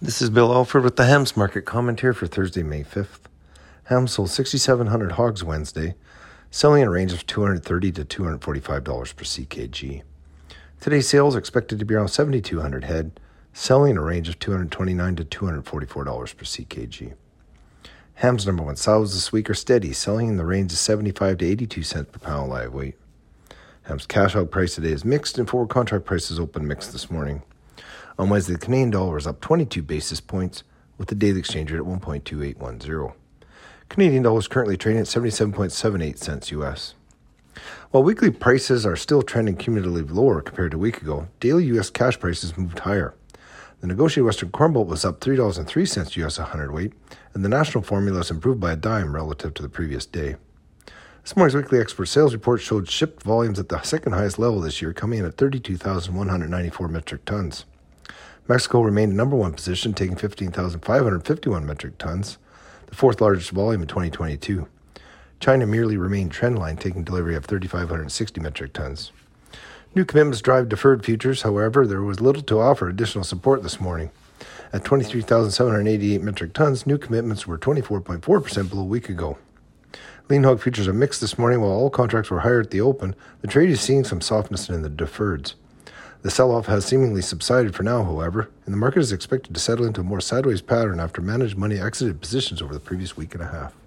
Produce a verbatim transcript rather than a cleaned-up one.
This is Bill Alford with the Hams Market Commentary for Thursday, May fifth. Hams sold six thousand seven hundred hogs Wednesday, selling in a range of two hundred thirty dollars to two hundred forty-five dollars per C K G. Today's sales are expected to be around seven thousand two hundred head, selling in a range of two hundred twenty-nine dollars to two hundred forty-four dollars per C K G. Hams number one sows this week are steady, selling in the range of seventy-five to eighty-two cents per pound live weight. Hams cash hog price today is mixed, and forward contract prices open mixed this morning. On Wednesday, the Canadian dollar is up twenty-two basis points, with the daily exchange rate at one point two eight one zero. Canadian dollar is currently trading at seventy-seven point seven eight cents U S. While weekly prices are still trending cumulatively lower compared to a week ago, daily U S cash prices moved higher. The negotiated Western Corn Belt was up three dollars and three cents U S a hundredweight, and the national formula has improved by a dime relative to the previous day. This morning's weekly export sales report showed shipped volumes at the second highest level this year, coming in at thirty-two thousand one hundred ninety-four metric tons. Mexico remained in number one position, taking fifteen thousand five hundred fifty-one metric tons, the fourth largest volume in twenty twenty-two. China merely remained trendline, taking delivery of three thousand five hundred sixty metric tons. New commitments drive deferred futures. However, there was little to offer additional support this morning. At twenty-three thousand seven hundred eighty-eight metric tons, new commitments were twenty-four point four percent below a week ago. Lean hog futures are mixed this morning. While all contracts were higher at the open, the trade is seeing some softness in the deferreds. The sell-off has seemingly subsided for now, however, and the market is expected to settle into a more sideways pattern after managed money exited positions over the previous week and a half.